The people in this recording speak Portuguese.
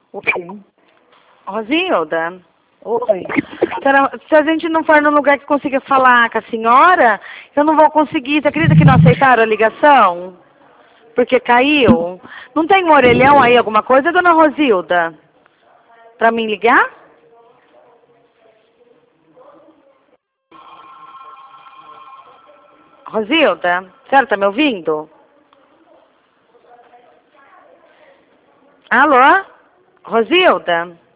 Oi. Rosilda, Oi. se a gente não for num lugar que consiga falar com a senhora, eu não vou conseguir. Você acredita que não aceitaram a ligação? Porque caiu? Não tem um orelhão aí, alguma coisa, dona Rosilda? Pra mim ligar? Rosilda, a senhora tá me ouvindo? Alô? Rosilda?